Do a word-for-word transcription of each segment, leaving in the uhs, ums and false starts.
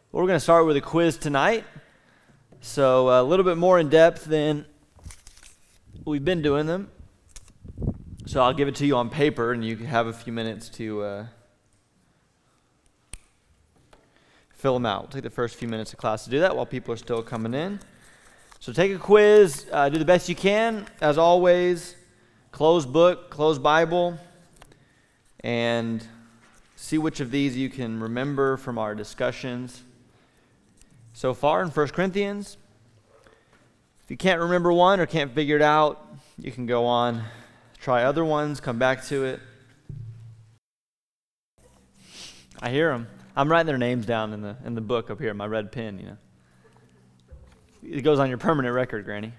We're going to start with a quiz tonight. So a little bit more in depth than we've been doing them. So I'll give it to you on paper, and you can have a few minutes to uh, fill them out. We'll take the first few minutes of class to do that while people are still coming in. So take a quiz, uh, do the best you can. As always, close book, close Bible, and see which of these you can remember from our discussions so far in First Corinthians. If you can't remember one or can't figure it out, you can go on, try other ones, come back to it. I hear them. I'm writing their names down in the in the book up here, my red pen, you know. It goes on your permanent record, Granny.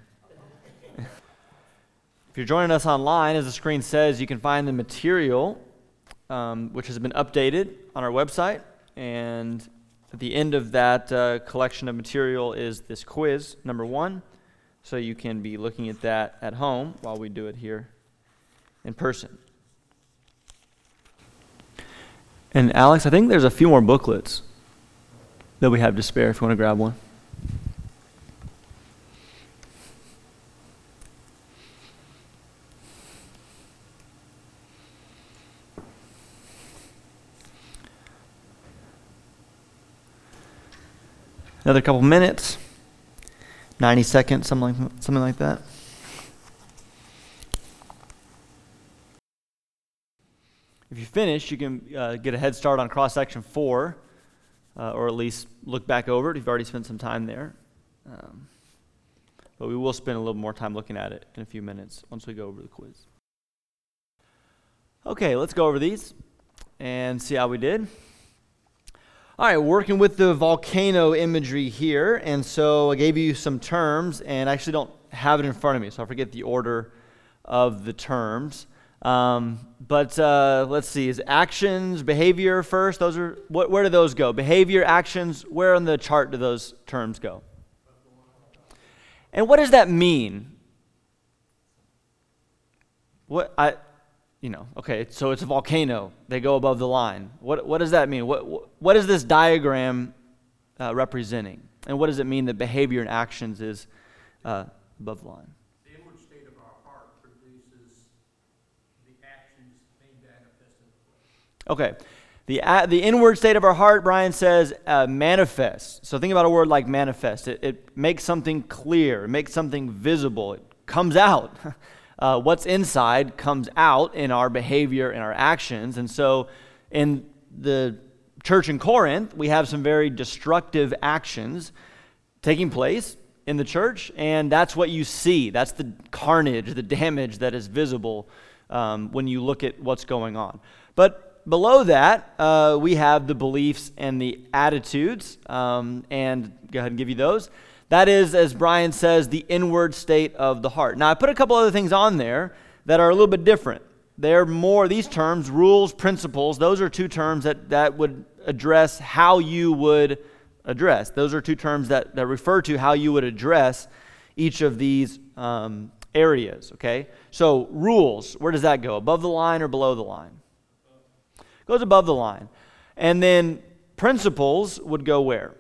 If you're joining us online, as the screen says, you can find the material, um, which has been updated on our website, and at the end of that uh, collection of material is this quiz, number one, so you can be looking at that at home while we do it here in person. And Alex, I think there's a few more booklets that we have to spare if you want to grab one. Another couple minutes, ninety seconds, something like, something like that. If you finish, you can uh, get a head start on cross-section four, uh, or at least look back over it if you've already spent some time there. Um, but we will spend a little more time looking at it in a few minutes once we go over the quiz. Okay, let's go over these and see how we did. All right, working with the volcano imagery here, and so I gave you some terms, and I actually don't have it in front of me, so I forget the order of the terms. Um, but uh, let's see, is actions, behavior first? Those are what? Where do those go? Behavior, actions. Where on the chart do those terms go? And what does that mean? What I. You know, okay, so it's a volcano. They go above the line. What what does that mean? What what is this diagram uh, representing? And what does it mean that behavior and actions is uh, above the line? The inward state of our heart produces the actions made manifest in the flesh. Okay, the uh, the inward state of our heart, Brian says, uh, manifests. So think about a word like manifest. It, it makes something clear. It makes something visible. It comes out. Uh, what's inside comes out in our behavior and our actions. And so in the church in Corinth, we have some very destructive actions taking place in the church, and that's what you see. That's the carnage, the damage that is visible um, when you look at what's going on. But below that, uh, we have the beliefs and the attitudes, um, and go ahead and give you those. That is, as Brian says, the inward state of the heart. Now, I put a couple other things on there that are a little bit different. They're more, these terms, rules, principles, those are two terms that, that would address how you would address. Those are two terms that, that refer to how you would address each of these um, areas, okay? So, rules, where does that go? Above the line or below the line? It goes above the line. And then principles would go where?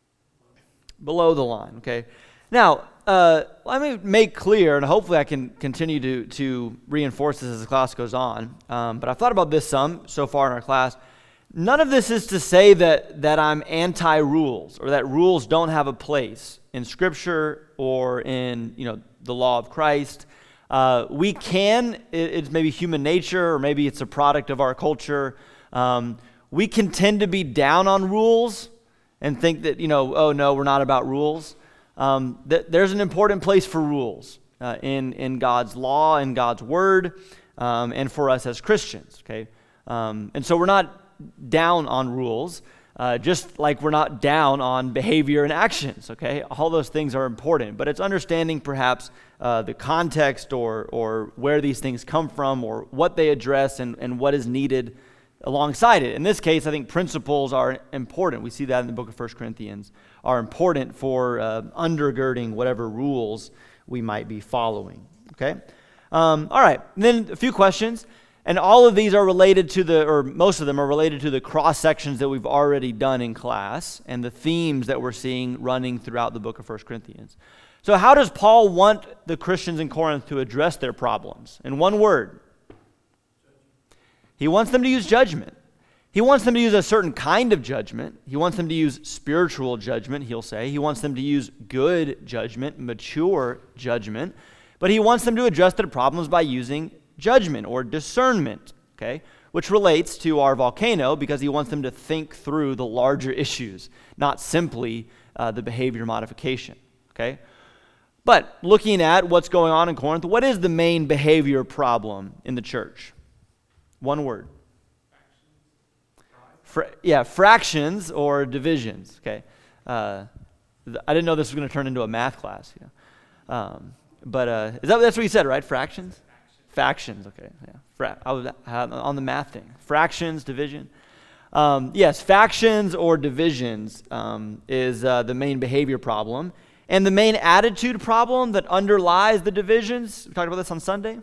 Below the line, okay? Now, uh, let me make clear, and hopefully I can continue to, to reinforce this as the class goes on, um, but I've thought about this some so far in our class. None of this is to say that, that I'm anti-rules or that rules don't have a place in Scripture or in, you know, the law of Christ. Uh, we can, it, it's maybe human nature or maybe it's a product of our culture. Um, we can tend to be down on rules and think that, you know, oh no, we're not about rules. Um, th- there's an important place for rules uh, in, in God's law and God's word, um, and for us as Christians, okay? Um, and so we're not down on rules, uh, just like we're not down on behavior and actions, okay? All those things are important, but it's understanding perhaps uh, the context or or where these things come from or what they address and, and what is needed alongside it. In this case, I think principles are important. We see that in the book of First Corinthians, are important for uh, undergirding whatever rules we might be following, okay? Um, all right, and then a few questions. And all of these are related to the, or most of them are related to the cross sections that we've already done in class and the themes that we're seeing running throughout the book of First Corinthians. So how does Paul want the Christians in Corinth to address their problems? In one word, he wants them to use judgment. He wants them to use a certain kind of judgment. He wants them to use spiritual judgment, he'll say. He wants them to use good judgment, mature judgment. But he wants them to address their problems by using judgment or discernment, okay, which relates to our volcano because he wants them to think through the larger issues, not simply uh, the behavior modification, okay? But looking at what's going on in Corinth, what is the main behavior problem in the church? One word. Fra- yeah, fractions or divisions, okay? Uh, th- I didn't know this was going to turn into a math class, you know. Um, but uh, is that that's what you said, right? Fractions? Factions, okay. Yeah. Fra- I was uh, on the math thing. Fractions, division. Um, yes, factions or divisions um, is uh, the main behavior problem. And the main attitude problem that underlies the divisions, we talked about this on Sunday.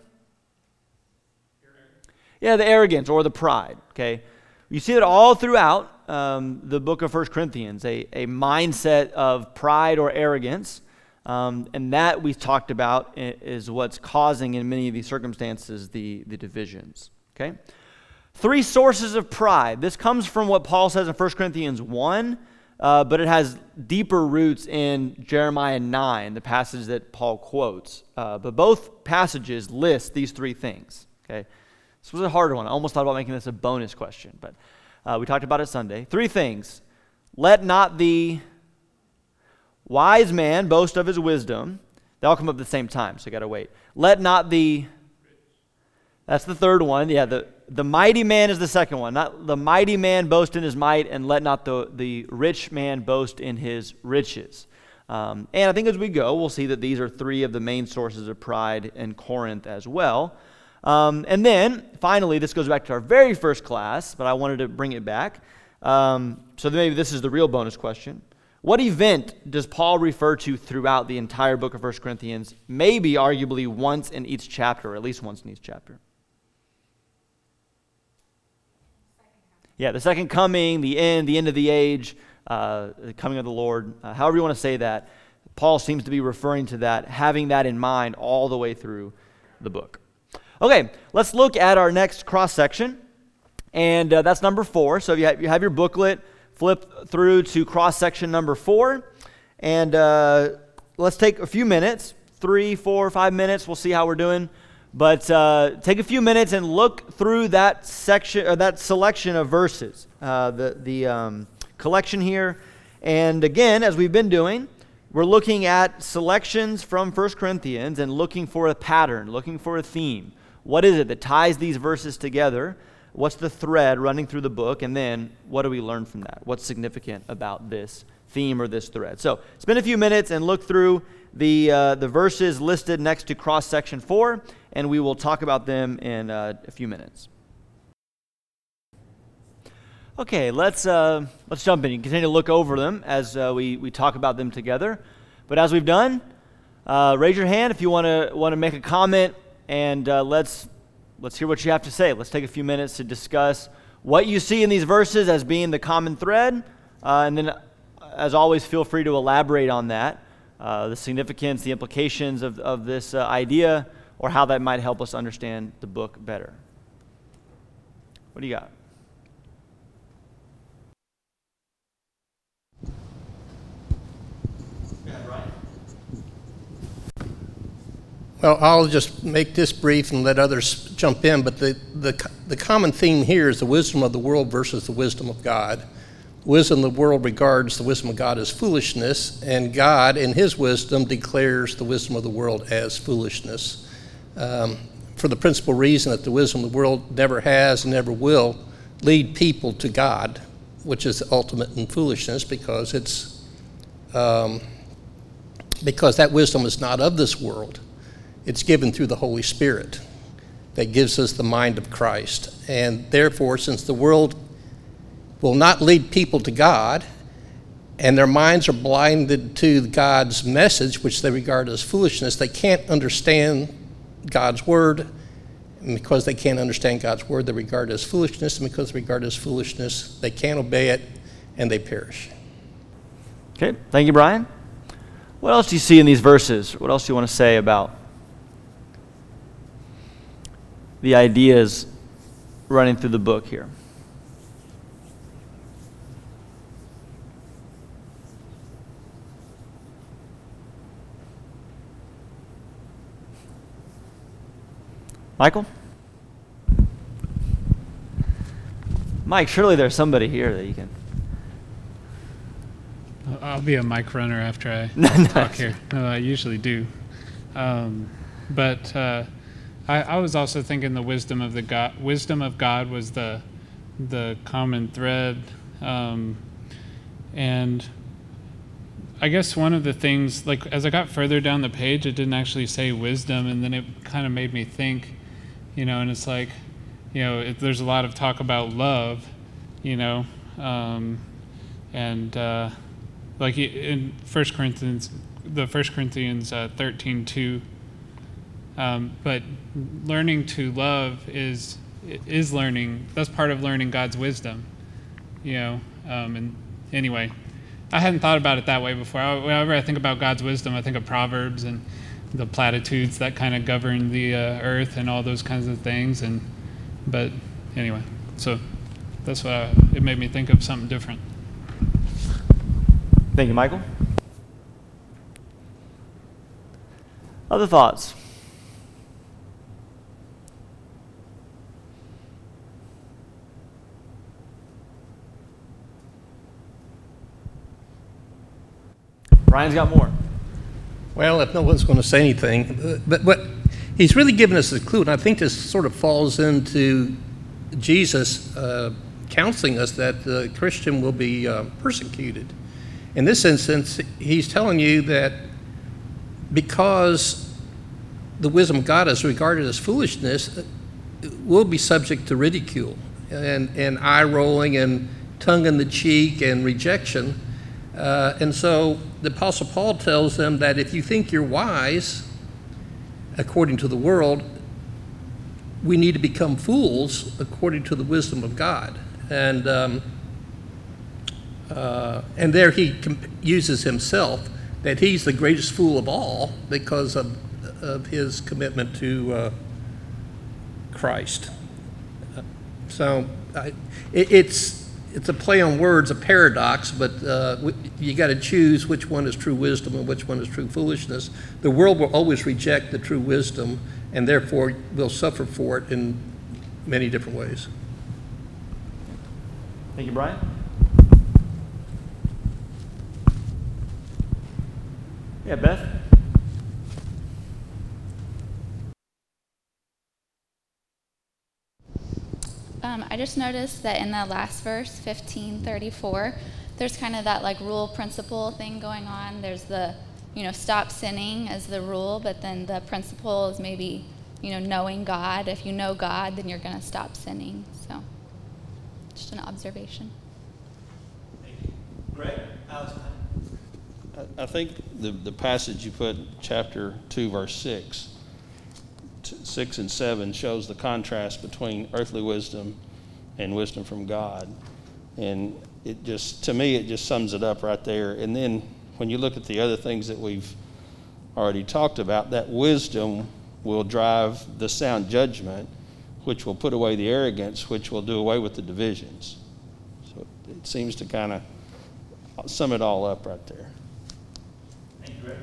Yeah, the arrogance or the pride, okay? You see it all throughout um, the book of First Corinthians, a, a mindset of pride or arrogance. Um, and that we talked about is what's causing in many of these circumstances the, the divisions, okay? Three sources of pride. This comes from what Paul says in First Corinthians one, uh, but it has deeper roots in Jeremiah nine, the passage that Paul quotes. Uh, but both passages list these three things, okay? This was a harder one. I almost thought about making this a bonus question, but uh, we talked about it Sunday. Three things. Let not the wise man boast of his wisdom. They all come up at the same time, so you got to wait. Let not the, that's the third one. Yeah, the, the mighty man is the second one. Not the mighty man boast in his might, and let not the, the rich man boast in his riches. Um, and I think as we go, we'll see that these are three of the main sources of pride in Corinth as well. Um, and then, finally, this goes back to our very first class, but I wanted to bring it back. Um, so maybe this is the real bonus question. What event does Paul refer to throughout the entire book of First Corinthians, maybe arguably once in each chapter, or at least once in each chapter? Yeah, the second coming, the end, the end of the age, uh, the coming of the Lord, uh, however you want to say that. Paul seems to be referring to that, having that in mind all the way through the book. Okay, let's look at our next cross-section, and uh, that's number four. So if you have, you have your booklet, flip through to cross-section number four, and uh, let's take a few minutes, three, four, five minutes. We'll see how we're doing, but uh, take a few minutes and look through that section or that selection of verses, uh, the the um, collection here. And again, as we've been doing, we're looking at selections from First Corinthians and looking for a pattern, looking for a theme. What is it that ties these verses together? What's the thread running through the book? And then what do we learn from that? What's significant about this theme or this thread? So spend a few minutes and look through the uh, the verses listed next to cross section four, and we will talk about them in uh, a few minutes. Okay, let's uh, let's jump in. You can continue to look over them as uh, we we talk about them together. But as we've done, uh, raise your hand if you want to want to make a comment, and uh, let's. Let's hear what you have to say. Let's take a few minutes to discuss what you see in these verses as being the common thread. Uh, and then, as always, feel free to elaborate on that, uh, the significance, the implications of, of this uh, idea, or how that might help us understand the book better. What do you got? Well, I'll just make this brief and let others jump in, but the, the, the common theme here is the wisdom of the world versus the wisdom of God. Wisdom of the world regards the wisdom of God as foolishness, and God, in his wisdom, declares the wisdom of the world as foolishness. Um, for the principal reason that the wisdom of the world never has and never will lead people to God, which is ultimate in foolishness, because it's um, because that wisdom is not of this world. It's given through the Holy Spirit that gives us the mind of Christ. And therefore, since the world will not lead people to God, and their minds are blinded to God's message, which they regard as foolishness, they can't understand God's word, And because they can't understand God's word, they regard it as foolishness, and because they regard it as foolishness, they can't obey it, and they perish. Okay, thank you, Brian. What else do you see in these verses? What else do you want to say about the ideas running through the book here? Michael? Mike, surely there's somebody here that you can... I'll be a mic runner after I Nice. talk here. No, I usually do. Um, but uh, I, I was also thinking the wisdom of the God, wisdom of God was the the common thread, um, and I guess one of the things, like as I got further down the page, it didn't actually say wisdom, and then it kind of made me think, you know, and it's like, you know, it, there's a lot of talk about love, you know, um, and uh, like in First Corinthians, the First Corinthians uh, thirteen two. Um, but learning to love is is learning. That's part of learning God's wisdom, you know. Um, and anyway, I hadn't thought about it that way before. I, whenever I think about God's wisdom, I think of Proverbs and the platitudes that kind of govern the uh, earth and all those kinds of things. And but anyway, so that's what I, it made me think of something different. Thank you, Michael. Other thoughts? Brian's got more. Well, if no one's going to say anything, but but he's really given us a clue, and I think this sort of falls into Jesus uh, counseling us that the Christian will be uh, persecuted. In this instance, he's telling you that because the wisdom of God is regarded as foolishness, we'll be subject to ridicule and, and eye rolling and tongue in the cheek and rejection. Uh, and so the Apostle Paul tells them that if you think you're wise, according to the world, we need to become fools according to the wisdom of God. And um, uh, and there he comp- uses himself, that he's the greatest fool of all because of, of his commitment to uh, Christ. Uh, so I, it, it's it's a play on words, a paradox, but uh, w- you got to choose which one is true wisdom and which one is true foolishness. The world will always reject the true wisdom, and therefore will suffer for it in many different ways. Thank you, Brian. Yeah, Beth? Um, I just noticed that in the last verse, fifteen thirty-four, there's kind of that like rule principle thing going on. There's the, you know, stop sinning as the rule, but then the principle is maybe, you know, knowing God. If you know God, then you're going to stop sinning. So, just an observation. Thank you. Greg? Alex? I- I think the, the passage you put, chapter two, verse six, t- six and seven, shows the contrast between earthly wisdom and wisdom from God. And it just, to me, it just sums it up right there. And then when you look at the other things that we've already talked about, that wisdom will drive the sound judgment, which will put away the arrogance, which will do away with the divisions. So it seems to kind of sum it all up right there. Thank you, Greg.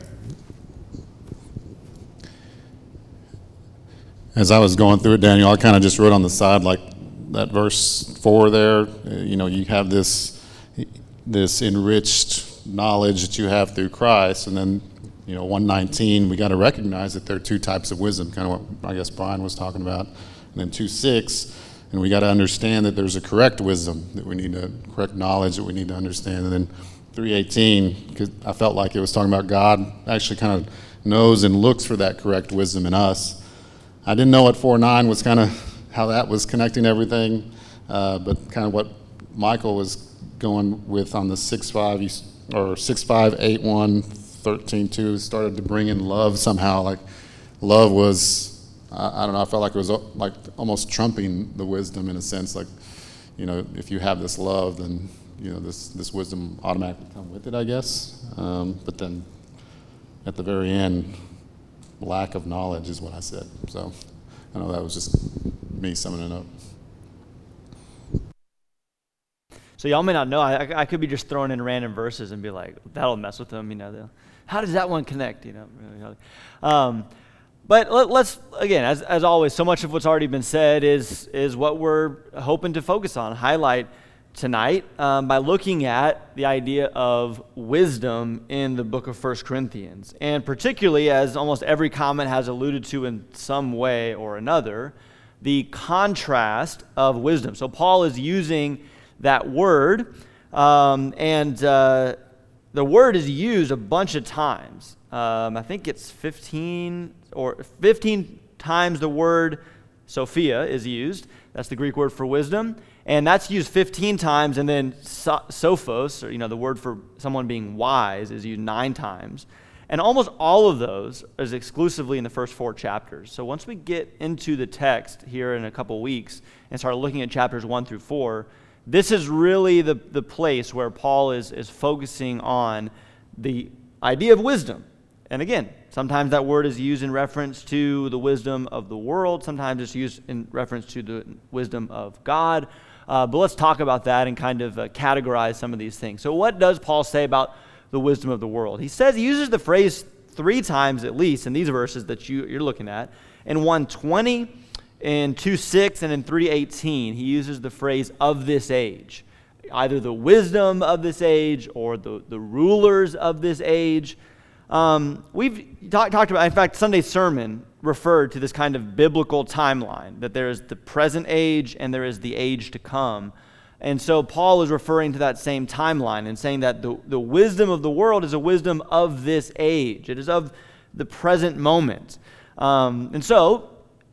As I was going through it, Daniel, I kind of just wrote on the side, like that verse four there. uh, You know, you have this this enriched knowledge that you have through Christ, and then, you know, one nineteen, we got to recognize that there are two types of wisdom, kind of what I guess Brian was talking about, and then two six, and we got to understand that there's a correct wisdom that we need to, correct knowledge that we need to understand, and then three eighteen, because I felt like it was talking about God actually kind of knows and looks for that correct wisdom in us. I didn't know what four nine was kind of how that was connecting everything, uh, but kind of what Michael was going with on the six five or six five eight one thirteen two started to bring in love somehow. Like love was I, I don't know, I felt like it was uh, like almost trumping the wisdom in a sense, like, you know, if you have this love, then, you know, this, this wisdom automatically come with it, I guess. Um, but then at the very end, lack of knowledge is what I said. So I know that was just me summing it up. So y'all may not know, I, I could be just throwing in random verses and be like, that'll mess with them, you know. How does that one connect, you know? Um, but let, let's, again, as, as always, so much of what's already been said is, is what we're hoping to focus on, highlight tonight um, by looking at the idea of wisdom in the book of First Corinthians. And particularly, as almost every comment has alluded to in some way or another, the contrast of wisdom. So Paul is using that word, um, and uh, the word is used a bunch of times. Um, I think it's fifteen or fifteen times the word Sophia is used. That's the Greek word for wisdom, and that's used fifteen times. And then so- sophos, or you know, the word for someone being wise, is used nine times. And almost all of those is exclusively in the first four chapters. So once we get into the text here in a couple weeks and start looking at chapters one through four, this is really the, the place where Paul is, is focusing on the idea of wisdom. And again, sometimes that word is used in reference to the wisdom of the world. Sometimes it's used in reference to the wisdom of God. Uh, but let's talk about that and kind of uh, categorize some of these things. So what does Paul say about the wisdom of the world? He says, he uses the phrase three times at least in these verses that you, you're looking at. In one twenty, in two six, and in three eighteen, he uses the phrase of this age. Either the wisdom of this age or the, the rulers of this age. Um, we've talk, talked about, in fact, Sunday's sermon referred to this kind of biblical timeline, that there is the present age and there is the age to come. And so Paul is referring to that same timeline and saying that the, the wisdom of the world is a wisdom of this age. It is of the present moment. Um, and so,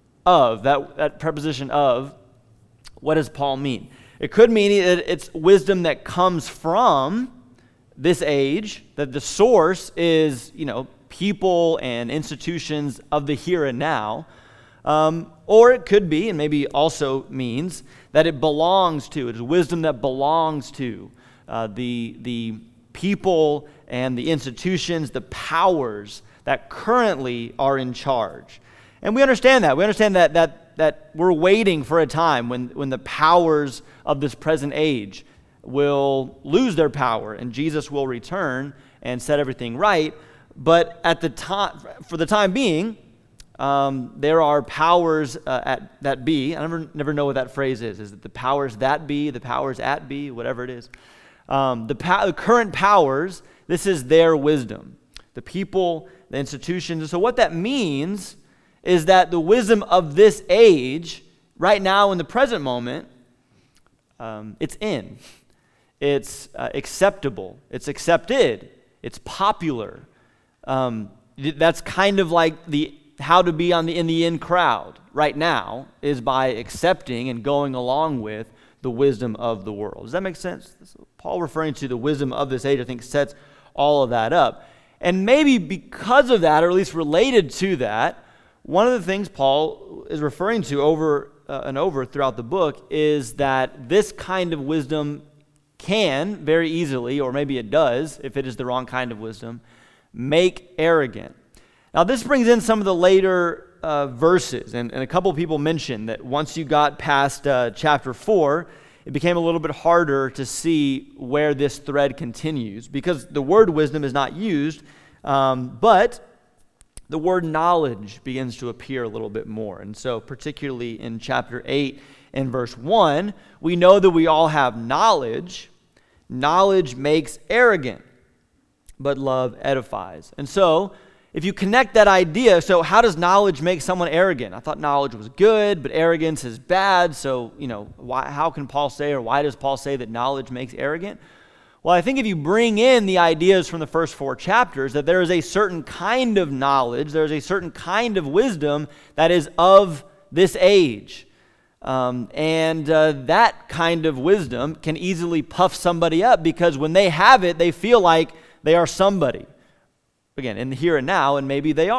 of, that, that preposition of, what does Paul mean? It could mean that it's wisdom that comes from this age, that the source is, you know, people and institutions of the here and now. Um, or it could be, and maybe also means, that it belongs to, it is wisdom that belongs to uh, the, the people and the institutions, the powers that currently are in charge. And we understand that. We understand that that that we're waiting for a time when, when the powers of this present age will lose their power and Jesus will return and set everything right. But at the time, for the time being, um, there are powers uh, at that be. I never never know what that phrase is. Is it the powers that be, the powers at be, whatever it is? Um, the, pa- the current powers. This is their wisdom. The people, the institutions. And so what that means is that the wisdom of this age, right now in the present moment, um, it's in. It's uh, acceptable. It's accepted. It's popular. Um, that's kind of like the how to be on the in the in crowd right now is by accepting and going along with the wisdom of the world. Does that make sense? Paul referring to the wisdom of this age, I think, sets all of that up. And maybe because of that, or at least related to that, one of the things Paul is referring to over uh, and over throughout the book is that this kind of wisdom can very easily, or maybe it does, if it is the wrong kind of wisdom, make arrogant. Now this brings in some of the later uh, verses, and, and a couple people mentioned that once you got past uh, chapter four, it became a little bit harder to see where this thread continues, because the word wisdom is not used, um, but the word knowledge begins to appear a little bit more. And so particularly in chapter eight and verse one, we know that we all have knowledge. Knowledge makes arrogant, but love edifies. And so if you connect that idea, so how does knowledge make someone arrogant? I thought knowledge was good, but arrogance is bad. So, you know, why, how can Paul say, or why does Paul say that knowledge makes arrogant? Well, I think if you bring in the ideas from the first four chapters, that there is a certain kind of knowledge, there is a certain kind of wisdom that is of this age. Um, and uh, that kind of wisdom can easily puff somebody up, because when they have it, they feel like they are somebody. Again, in the here and now, and maybe they are.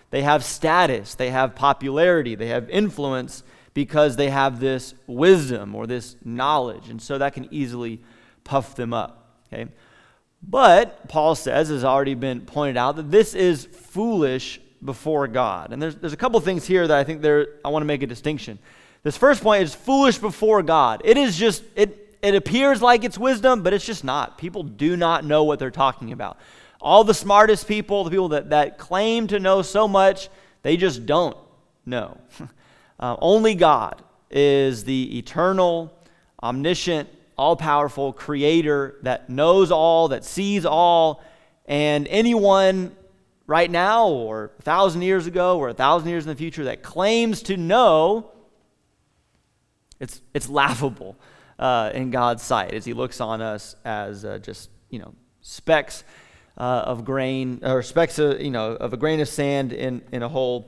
They have status, they have popularity, they have influence because they have this wisdom or this knowledge. And so that can easily puff them up. Okay? But Paul says, as already been pointed out, that this is foolish before God. And there's, there's a couple things here that I think there I want to make a distinction. This first point is foolish before God. It is just, it, it appears like it's wisdom, but it's just not. People do not know what they're talking about. All the smartest people, the people that, that claim to know so much, they just don't know. uh, only God is the eternal, omniscient, all-powerful creator that knows all, that sees all, and anyone right now or a thousand years ago or a thousand years in the future that claims to know, it's it's laughable uh, in God's sight as he looks on us as uh, just, you know, specks uh, of grain, or specks of, you know, of a grain of sand in, in a whole,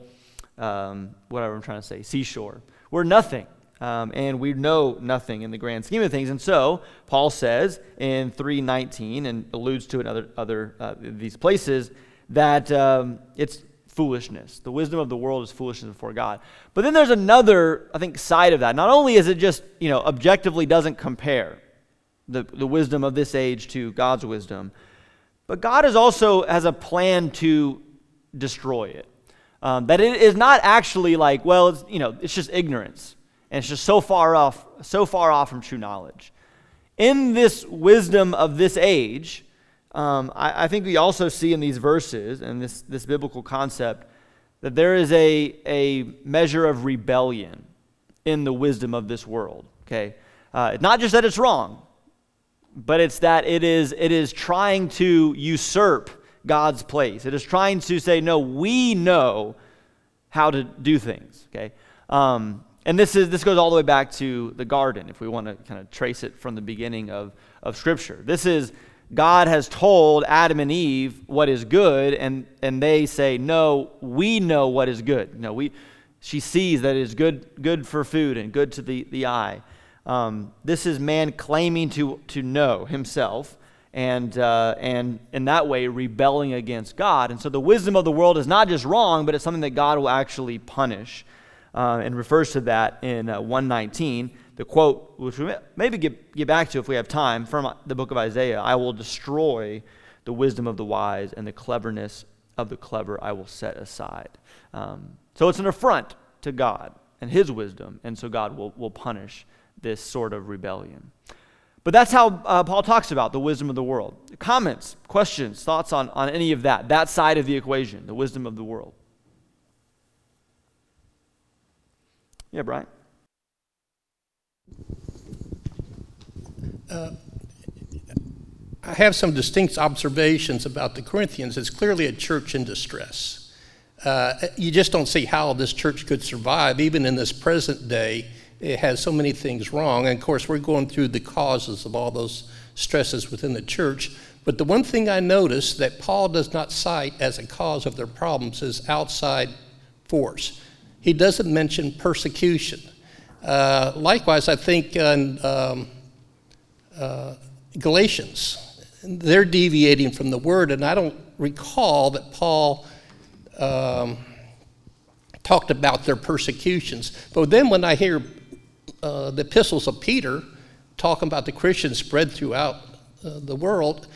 um, whatever I'm trying to say, seashore. We're nothing. Um, and we know nothing in the grand scheme of things. And so Paul says in three nineteen, and alludes to it in other, other uh, these places, that um, it's foolishness. The wisdom of the world is foolishness before God. But then there's another, I think, side of that. Not only is it just, you know, objectively doesn't compare the, the wisdom of this age to God's wisdom, but God is also has a plan to destroy it. Um, that it is not actually like, well, it's, you know, it's just ignorance. And it's just so far off, so far off from true knowledge. In this wisdom of this age, um, I, I think we also see in these verses and this, this biblical concept that there is a, a measure of rebellion in the wisdom of this world. Okay, uh, it's not just that it's wrong, but it's that it is it is trying to usurp God's place. It is trying to say, no, we know how to do things. Okay. Um, And this is this goes all the way back to the garden, if we want to kind of trace it from the beginning of, of Scripture. This is, God has told Adam and Eve what is good, and, and they say, no, we know what is good. No, we. She sees that it is good, good for food and good to the, the eye. Um, this is man claiming to, to know himself, and, uh, and in that way rebelling against God. And so the wisdom of the world is not just wrong, but it's something that God will actually punish. Uh, and refers to that in uh, one nineteen, the quote, which we maybe get, get back to if we have time, from the book of Isaiah, I will destroy the wisdom of the wise, and the cleverness of the clever I will set aside. Um, so it's an affront to God and his wisdom, and so God will, will punish this sort of rebellion. But that's how uh, Paul talks about the wisdom of the world. Comments, questions, thoughts on, on any of that, that side of the equation, the wisdom of the world? Yeah, Brian? Uh, I have some distinct observations about the Corinthians. It's clearly a church in distress. Uh, you just don't see how this church could survive, even in this present day. It has so many things wrong. And of course, we're going through the causes of all those stresses within the church. But the one thing I noticed that Paul does not cite as a cause of their problems is outside force. He doesn't mention persecution. Uh, likewise, I think in um, uh, Galatians, they're deviating from the word, and I don't recall that Paul um, talked about their persecutions. But then when I hear uh, the epistles of Peter talking about the Christians spread throughout uh, the world,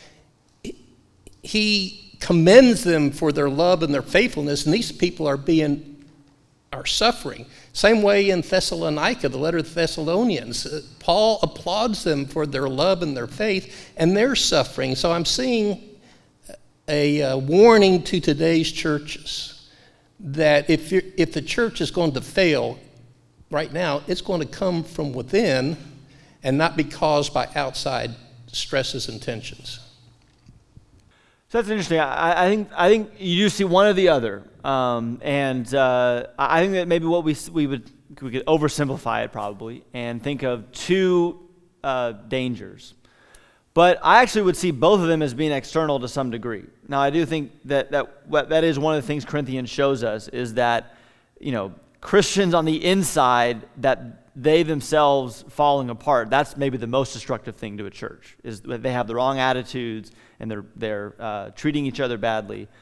he commends them for their love and their faithfulness, and these people are being are suffering. Same way in Thessalonica, the letter of the Thessalonians, uh, Paul applauds them for their love and their faith, and they're suffering. So I'm seeing a uh, warning to today's churches that if you're, if the church is going to fail right now, it's going to come from within and not be caused by outside stresses and tensions. So that's interesting. I, I think I think you do see one or the other, um, and uh, I think that maybe what we we would we could oversimplify it probably and think of two uh, dangers. But I actually would see both of them as being external to some degree. Now I do think that that that is one of the things Corinthians shows us is that, you know, Christians on the inside, that they themselves falling apart, that's maybe the most destructive thing to a church, is that they have the wrong attitudes and they're they're uh, treating each other badly.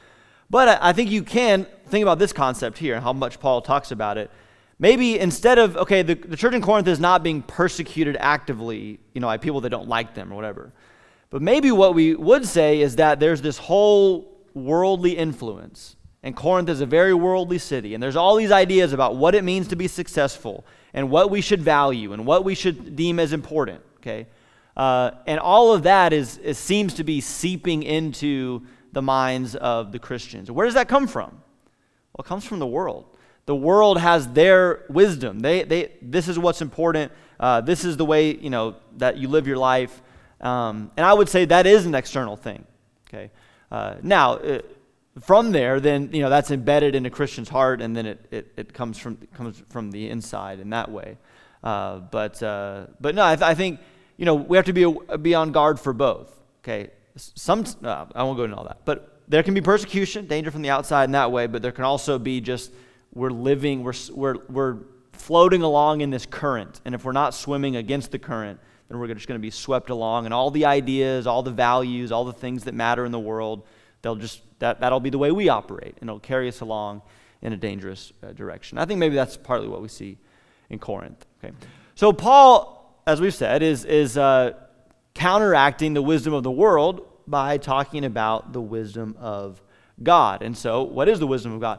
But I, I think you can think about this concept here and how much Paul talks about it. Maybe instead of, okay, the, the church in Corinth is not being persecuted actively, you know, by people that don't like them or whatever. But maybe what we would say is that there's this whole worldly influence. And Corinth is a very worldly city. And there's all these ideas about what it means to be successful and what we should value and what we should deem as important, okay? Uh, and all of that is, is seems to be seeping into the minds of the Christians. Where does that come from? Well, it comes from the world. The world has their wisdom. They, they, this is what's important. Uh, this is the way, you know, that you live your life. Um, and I would say that is an external thing. Okay. Uh, now, uh, from there, then you know that's embedded in a Christian's heart, and then it it, it comes from it comes from the inside in that way. Uh, but uh, but no, I, th- I think you know we have to be a, be on guard for both. Okay. Some uh, I won't go into all that, but there can be persecution, danger from the outside in that way. But there can also be just we're living, we're we're we're floating along in this current, and if we're not swimming against the current, then we're just going to be swept along, and all the ideas, all the values, all the things that matter in the world, they'll just that that'll be the way we operate, and it'll carry us along in a dangerous uh, direction. I think maybe that's partly what we see in Corinth. Okay, so Paul, as we've said, is is uh, counteracting the wisdom of the world by talking about the wisdom of God. And so, what is the wisdom of God?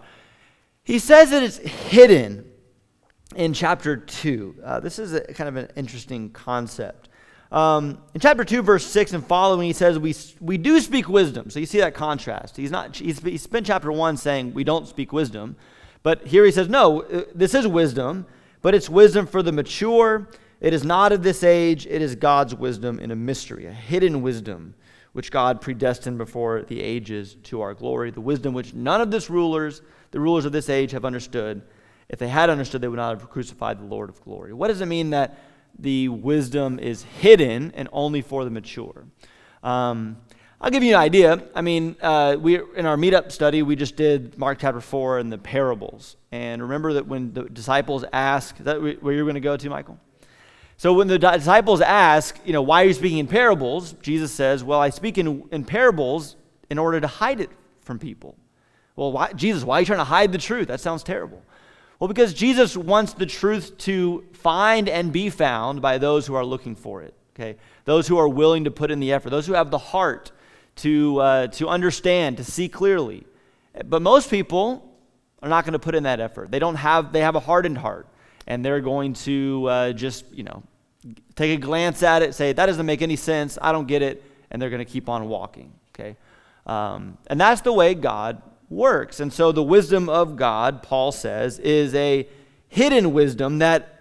He says that it's hidden in chapter two. Uh, this is a, kind of an interesting concept. Um, in chapter two, verse six and following, he says, we we do speak wisdom. So you see that contrast. He's not. He's, he spent chapter one saying we don't speak wisdom. But here he says, no, this is wisdom, but it's wisdom for the mature. It is not of this age. It is God's wisdom in a mystery, a hidden wisdom, which God predestined before the ages to our glory, the wisdom which none of this rulers, the rulers of this age have understood. If they had understood, they would not have crucified the Lord of glory. What does it mean that the wisdom is hidden and only for the mature? Um, I'll give you an idea. I mean, uh, we in our meetup study, we just did Mark chapter four and the parables. And remember that when the disciples ask, is that where you're going to go to, Michael? So when the disciples ask, you know, why are you speaking in parables? Jesus says, well, I speak in, in parables in order to hide it from people. Well, why, Jesus, why are you trying to hide the truth? That sounds terrible. Well, because Jesus wants the truth to find and be found by those who are looking for it, okay? Those who are willing to put in the effort, those who have the heart to, uh, to understand, to see clearly. But most people are not going to put in that effort. They don't have, they have a hardened heart, and they're going to uh, just, you know, take a glance at it, say, that doesn't make any sense, I don't get it, and they're going to keep on walking, okay? Um, and that's the way God works. And so the wisdom of God, Paul says, is a hidden wisdom that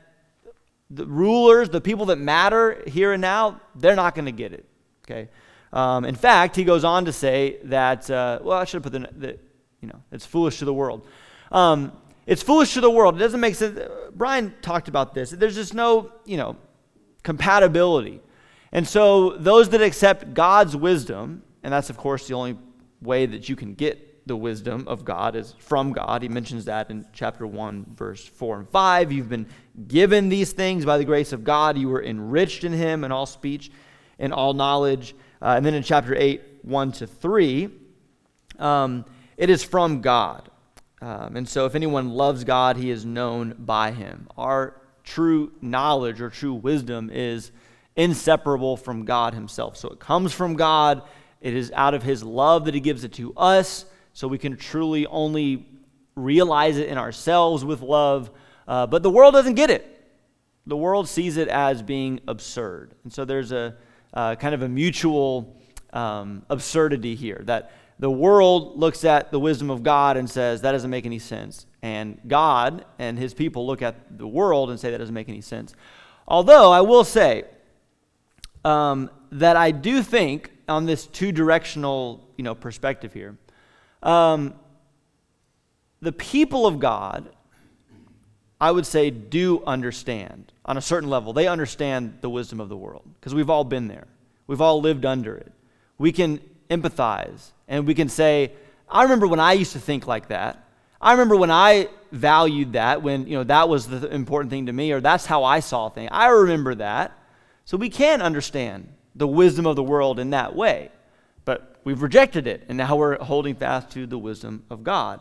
the rulers, the people that matter here and now, they're not going to get it, okay? Um, in fact, he goes on to say that, uh, well, I should have put the, the, you know, it's foolish to the world. Um, it's foolish to the world. It doesn't make sense. Brian talked about this. There's just no, you know, compatibility. And so those that accept God's wisdom, and that's, of course, the only way that you can get the wisdom of God is from God. He mentions that in chapter one, verse four and five. You've been given these things by the grace of God. You were enriched in him in all speech and all knowledge. Uh, and then in chapter eight, one to three, um, it is from God. Um, and so if anyone loves God, he is known by him. Our true knowledge or true wisdom is inseparable from God himself. So it comes from God. It is out of his love that he gives it to us, so we can truly only realize it in ourselves with love. Uh, but the world doesn't get it. The world sees it as being absurd. And so there's a uh, kind of a mutual um, absurdity here, that the world looks at the wisdom of God and says, that doesn't make any sense. And God and his people look at the world and say, that doesn't make any sense. Although I will say um, that I do think on this two-directional, you know, perspective here, um, the people of God, I would say, do understand on a certain level. They understand the wisdom of the world because we've all been there. We've all lived under it. We can empathize and we can say, I remember when I used to think like that. I remember when I valued that, when, you know, that was the important thing to me, or that's how I saw things. I remember that. So we can understand the wisdom of the world in that way. But we've rejected it, and now we're holding fast to the wisdom of God.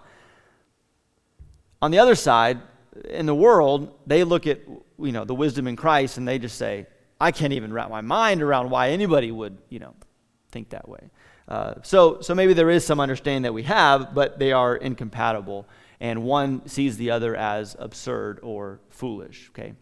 On the other side, in the world, they look at, you know, the wisdom in Christ, and they just say, I can't even wrap my mind around why anybody would, you know, think that way. Uh, so, so maybe there is some understanding that we have, but they are incompatible, and one sees the other as absurd or foolish, okay?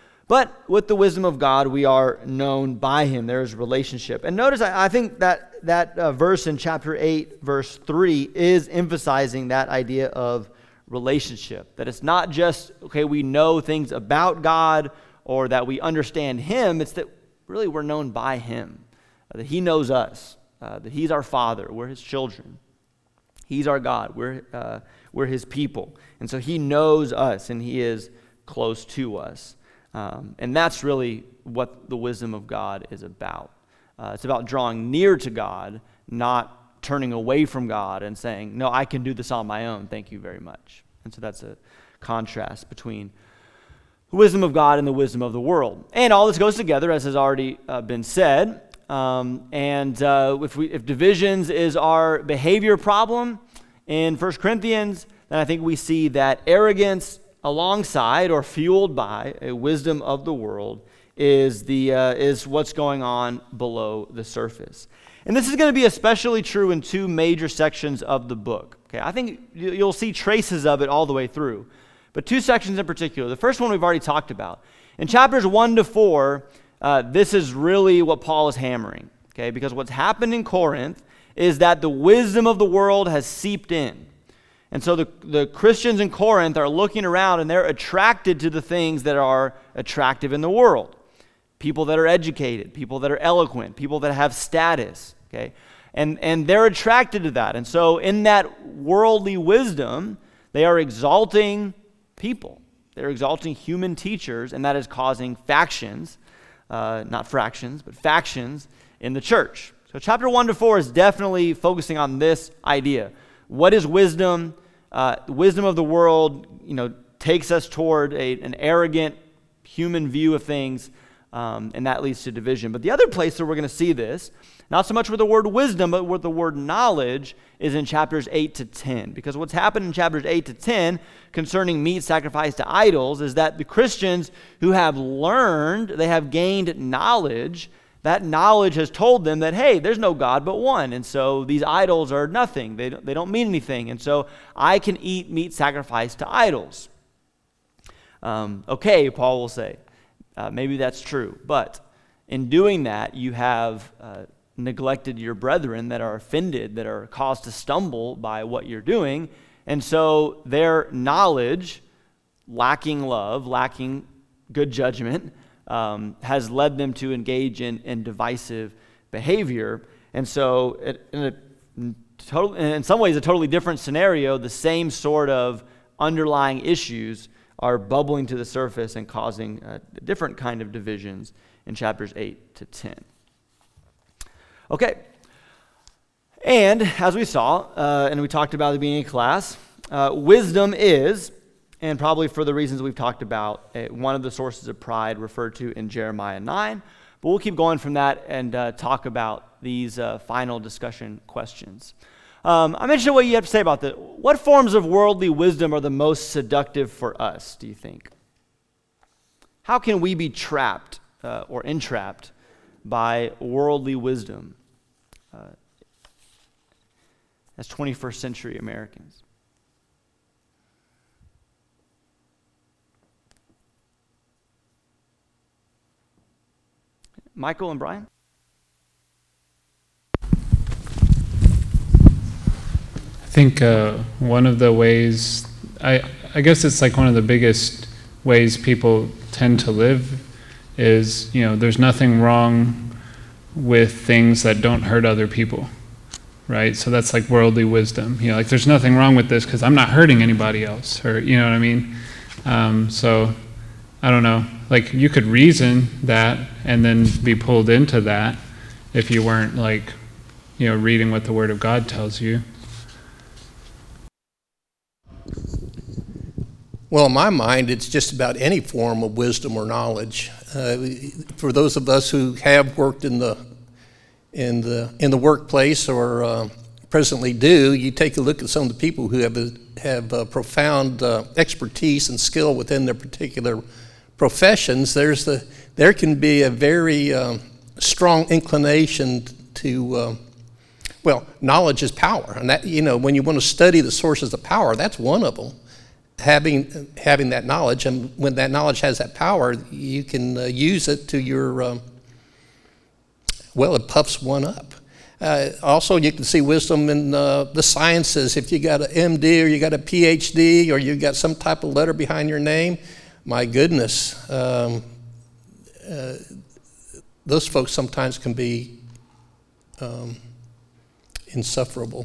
But with the wisdom of God, we are known by him. There is relationship. And notice, I, I think that that uh, verse in chapter eight, verse three, is emphasizing that idea of relationship. That it's not just, okay, we know things about God or that we understand him. It's that really we're known by him, uh, that he knows us, uh, that he's our Father. We're his children. He's our God. We're, uh, we're his people. And so he knows us, and he is close to us. Um, and that's really what the wisdom of God is about. Uh, it's about drawing near to God, not turning away from God and saying, no, I can do this on my own, thank you very much. And so that's a contrast between the wisdom of God and the wisdom of the world. And all this goes together, as has already uh, been said. Um, and uh, if, we, if divisions is our behavior problem in First Corinthians, then I think we see that arrogance alongside or fueled by a wisdom of the world is the uh, is what's going on below the surface. And this is going to be especially true in two major sections of the book. Okay, I think you'll see traces of it all the way through. But two sections in particular. The first one we've already talked about. In chapters one to four, uh, this is really what Paul is hammering. Okay, because what's happened in Corinth is that the wisdom of the world has seeped in. And so the, the Christians in Corinth are looking around and they're attracted to the things that are attractive in the world. People that are educated, people that are eloquent, people that have status, okay? And, and they're attracted to that. And so in that worldly wisdom, they are exalting people. They're exalting human teachers, and that is causing factions, uh, not fractions, but factions in the church. So chapter one to four is definitely focusing on this idea. What is wisdom? Uh, the wisdom of the world, you know, takes us toward a, an arrogant human view of things, um, and that leads to division. But the other place that we're going to see this, not so much with the word wisdom, but with the word knowledge, is in chapters eight to ten. Because what's happened in chapters eight to ten concerning meat sacrificed to idols is that the Christians who have learned, they have gained knowledge. That knowledge has told them that, hey, there's no God but one. And so these idols are nothing. They don't, they don't mean anything. And so I can eat meat sacrificed to idols. Um, okay, Paul will say. Uh, maybe that's true. But in doing that, you have uh, neglected your brethren that are offended, that are caused to stumble by what you're doing. And so their knowledge, lacking love, lacking good judgment, Um, has led them to engage in, in divisive behavior. And so it, in, a, in, total, in some ways, a totally different scenario, the same sort of underlying issues are bubbling to the surface and causing a different kind of divisions in chapters eight to ten. Okay. And as we saw, uh, and we talked about at the beginning of class, uh, wisdom is, and probably for the reasons we've talked about, uh, one of the sources of pride referred to in Jeremiah nine. But we'll keep going from that and uh, talk about these uh, final discussion questions. Um, I mentioned what you have to say about that. What forms of worldly wisdom are the most seductive for us, do you think? How can we be trapped uh, or entrapped by worldly wisdom uh, as twenty-first century Americans? Michael and Brian? I think uh, one of the ways, I, I guess it's like one of the biggest ways people tend to live is, you know, there's nothing wrong with things that don't hurt other people, right? So that's like worldly wisdom. You know, like there's nothing wrong with this because I'm not hurting anybody else, or, you know what I mean? Um, so, I don't know. Like you could reason that and then be pulled into that if you weren't like, you know, reading what the Word of God tells you. Well, in my mind, it's just about any form of wisdom or knowledge. Uh, for those of us who have worked in the in the in the workplace or uh, presently do, you take a look at some of the people who have a, have a profound uh, expertise and skill within their particular professions. There's the there can be a very um, strong inclination to uh, well, knowledge is power, and that, you know, when you want to study the sources of power, that's one of them. Having having that knowledge, and when that knowledge has that power, you can uh, use it to your um, well, it puffs one up. Uh, also, you can see wisdom in uh, the sciences. If you got an M D or you got a P H D or you got some type of letter behind your name, my goodness, um, uh, those folks sometimes can be um, insufferable.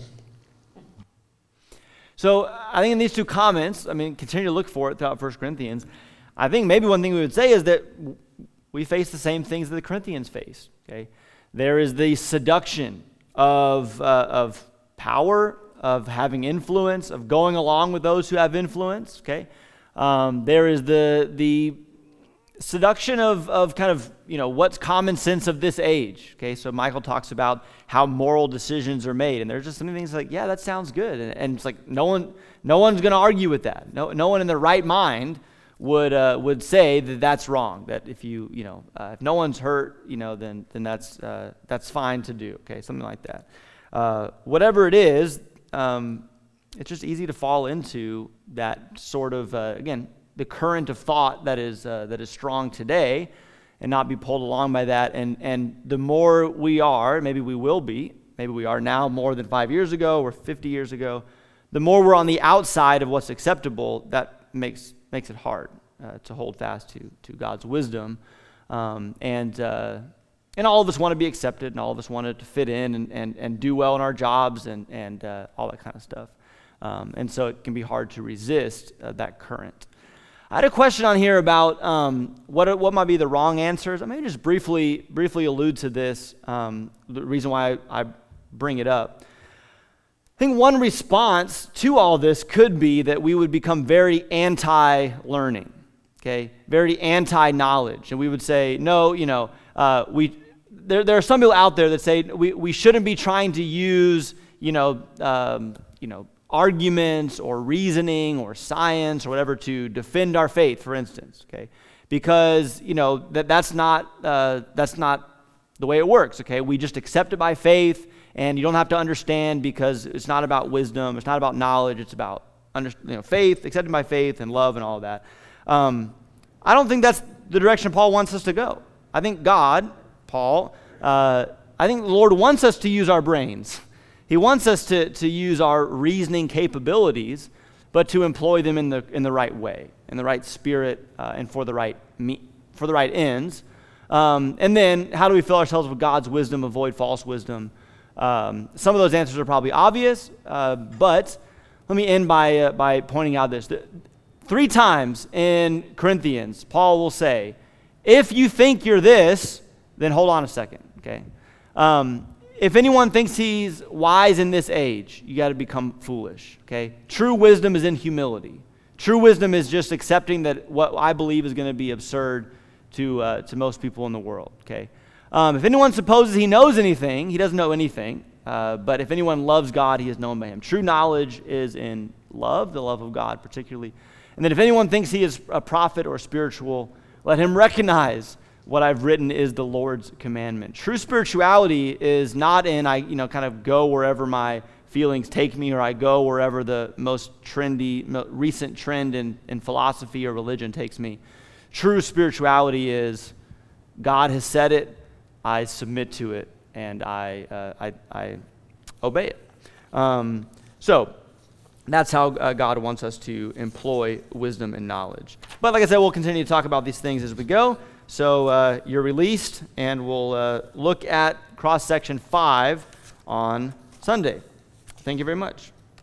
So I think in these two comments, I mean, continue to look for it throughout First Corinthians. I think maybe one thing we would say is that we face the same things that the Corinthians faced. Okay, there is the seduction of uh, of power, of having influence, of going along with those who have influence. Okay, um, there is the the seduction of of kind of, you know, what's common sense of this age. Okay, so Michael talks about how moral decisions are made, and there's just some things like, yeah, that sounds good, and, and it's like no one no one's going to argue with that. No no one in their right mind would uh, would say that that's wrong. That if you you know uh, if no one's hurt, you know, then then that's uh, that's fine to do. Okay, something like that. Uh, whatever it is, um, it's just easy to fall into that sort of uh, again the current of thought that is uh, that is strong today, and not be pulled along by that. And and the more we are, maybe we will be, maybe we are now more than five years ago or fifty years ago, the more we're on the outside of what's acceptable, that makes makes it hard uh, to hold fast to to God's wisdom. Um, and uh, and all of us want to be accepted, and all of us want it to fit in and, and, and do well in our jobs and, and uh, all that kind of stuff. Um, and so it can be hard to resist uh, that current. I had a question on here about um, what what might be the wrong answers. I may just briefly briefly allude to this, um, the reason why I, I bring it up. I think one response to all this could be that we would become very anti-learning, okay, very anti-knowledge, and we would say, no, you know, uh, we there there are some people out there that say we, we shouldn't be trying to use, you know, um, you know. arguments or reasoning or science or whatever to defend our faith, for instance, okay? Because, you know, that that's not uh, that's not the way it works, okay? We just accept it by faith, and you don't have to understand because it's not about wisdom, it's not about knowledge, it's about under, you know, faith, accepted by faith and love and all of that. Um, I don't think that's the direction Paul wants us to go. I think God, Paul, uh, I think the Lord wants us to use our brains. He wants us to, to use our reasoning capabilities, but to employ them in the in the right way, in the right spirit, uh, and for the right me, for the right ends. Um, and then, how do we fill ourselves with God's wisdom, avoid false wisdom? Um, some of those answers are probably obvious, uh, but let me end by uh, by pointing out this: three times in Corinthians, Paul will say, "If you think you're this, then hold on a second." Okay. Um, If anyone thinks he's wise in this age, you got to become foolish, okay? True wisdom is in humility. True wisdom is just accepting that what I believe is going to be absurd to uh, to most people in the world, okay? Um, if anyone supposes he knows anything, he doesn't know anything. Uh, but if anyone loves God, he is known by him. True knowledge is in love, the love of God particularly. And then if anyone thinks he is a prophet or spiritual, let him recognize what I've written is the Lord's commandment. True spirituality is not in I, you know, kind of go wherever my feelings take me, or I go wherever the most trendy, recent trend in, in philosophy or religion takes me. True spirituality is God has said it, I submit to it, and I uh, I, I obey it. Um, so that's how uh, God wants us to employ wisdom and knowledge. But like I said, we'll continue to talk about these things as we go. So uh, you're released, and we'll uh, look at cross-section five on Sunday. Thank you very much.